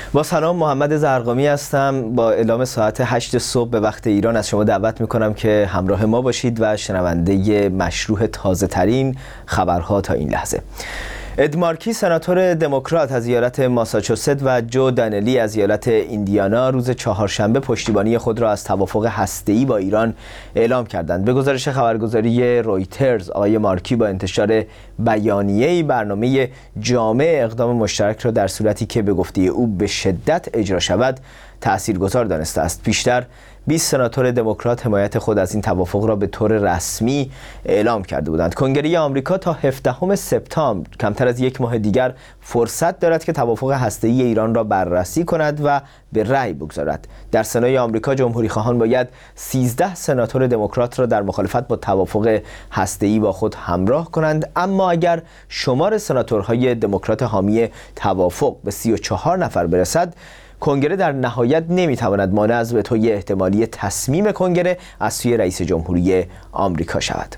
با سلام، محمد زرقامی هستم. با اعلام ساعت 8 صبح به وقت ایران از شما دعوت میکنم که همراه ما باشید و شنونده مشروح تازه ترین خبرها تا این لحظه. اد مارکی سناتور دموکرات از ایالت ماساچوست و جو دانلی از ایالت ایندیانا روز چهارشنبه پشتیبانی خود را از توافق هسته‌ای با ایران اعلام کردند. به گزارش خبرگزاری رویترز، آقای مارکی با انتشار بیانیه‌ای برنامه جامع اقدام مشترک را در صورتی که به گفته او به شدت اجرا شود تأثیرگذار دانسته است. پیشتر 20 سناتور دموکرات حمایت خود از این توافق را به طور رسمی اعلام کرده بودند. کنگره آمریکا تا 17 سپتامبر، کمتر از یک ماه دیگر، فرصت دارد که توافق هسته‌ای ایران را بررسی کند و به رأی بگذارد. در سنای آمریکا جمهوری‌خواهان باید 13 سناتور دموکرات را در مخالفت با توافق هسته‌ای با خود همراه کنند، اما اگر شمار سناتورهای دموکرات حامی توافق به 34 نفر برسد، کنگره در نهایت نمیتواند مانع از وتوی احتمالی تصمیم کنگره از سوی رئیس جمهوری آمریکا شود.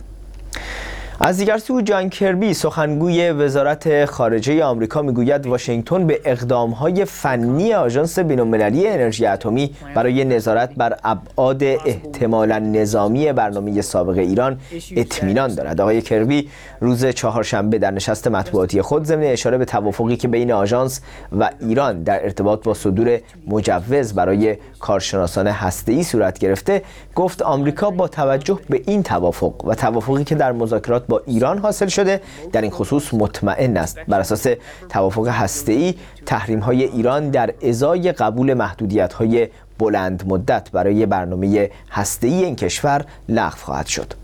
از دیگر سو، جان کربی سخنگوی وزارت خارجه آمریکا میگوید واشنگتن به اقدام‌های فنی آژانس بین‌المللی انرژی اتمی برای نظارت بر ابعاد احتمالاً نظامی برنامه سابق ایران اطمینان دارد. آقای کربی روز چهارشنبه در نشست مطبوعاتی خود ضمن اشاره به توافقی که بین آژانس و ایران در ارتباط با صدور مجوز برای کارشناسان هسته‌ای صورت گرفته، گفت آمریکا با توجه به این توافق و توافقی که در مذاکرات با ایران حاصل شده در این خصوص مطمئن است. بر اساس توافق هسته‌ای، تحریم‌های ایران در ازای قبول محدودیت‌های بلند مدت برای برنامه هسته‌ای این کشور لغو خواهد شد.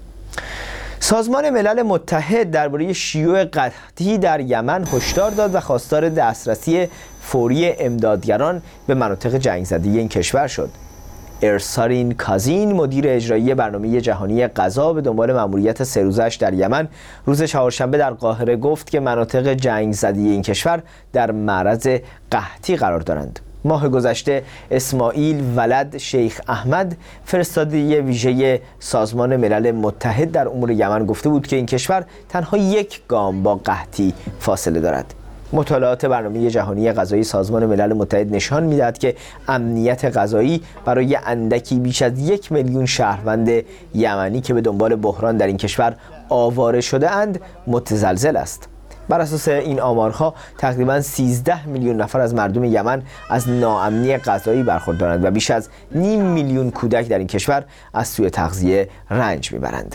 سازمان ملل متحد درباره شیوع قحطی در یمن هشدار داد و خواستار دسترسی فوری امدادگران به مناطق جنگ زده این کشور شد. ارسارین کازین، مدیر اجرایی برنامه جهانی غذا، به دنبال مأموریت 3 روزش در یمن روز چهارشنبه در قاهره گفت که مناطق جنگ زده این کشور در معرض قحطی قرار دارند. ماه گذشته اسماعیل ولد شیخ احمد، فرستاده ویژه سازمان ملل متحد در امور یمن، گفته بود که این کشور تنها یک گام با قحطی فاصله دارد. مطالعات برنامه جهانی غذایی سازمان ملل متحد نشان می‌دهد که امنیت غذایی برای اندکی بیش از 1 میلیون شهروند یمنی که به دنبال بحران در این کشور آواره شده اند متزلزل است. بر اساس این آمارها تقریباً 13 میلیون نفر از مردم یمن از ناامنی غذایی برخوردارند و بیش از نیم میلیون کودک در این کشور از سوء تغذیه رنج میبرند.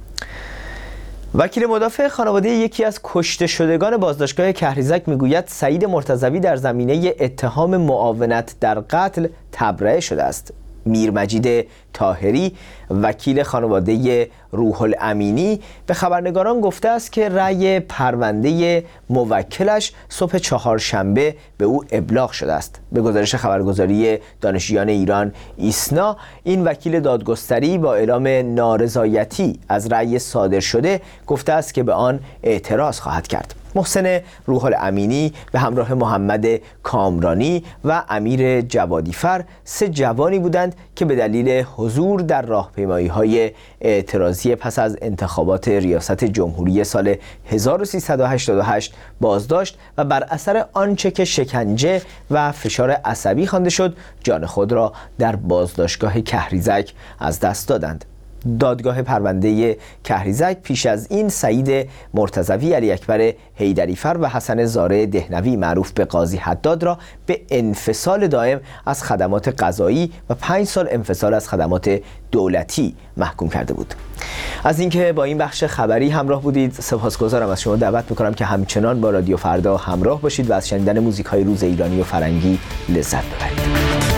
وکیل مدافع خانواده یکی از کشته شدگان بازداشتگاه کهریزک میگوید سعید مرتضوی در زمینه اتهام معاونت در قتل تبرئه شده است. میر مجید طاهری، وکیل خانواده روح الامینی، به خبرنگاران گفته است که رأی پرونده موکلش صبح چهارشنبه به او ابلاغ شده است. به گزارش خبرگزاری دانشجویان ایران ایسنا، این وکیل دادگستری با اعلام نارضایتی از رأی صادر شده گفته است که به آن اعتراض خواهد کرد. محسن روح الامینی به همراه محمد کامرانی و امیر جوادیفر 3 جوانی بودند که به دلیل حضور در راهپیمایی‌های اعتراضی پس از انتخابات ریاست جمهوری سال 1388 بازداشت و بر اثر آنچه که شکنجه و فشار عصبی خوانده شد جان خود را در بازداشتگاه کهریزک از دست دادند. دادگاه پرونده کهریزک پیش از این سعید مرتضوی، علی اکبر حیدریفر و حسن زاره دهنوی معروف به قاضی حداد را به انفصال دائم از خدمات قضایی و 5 سال انفصال از خدمات دولتی محکوم کرده بود. از اینکه با این بخش خبری همراه بودید سپاسگزارم. از شما دعوت میکنم که همچنان با رادیو فردا همراه باشید و از شنیدن موزیک‌های روز ایرانی و فرنگی لذت ببرید.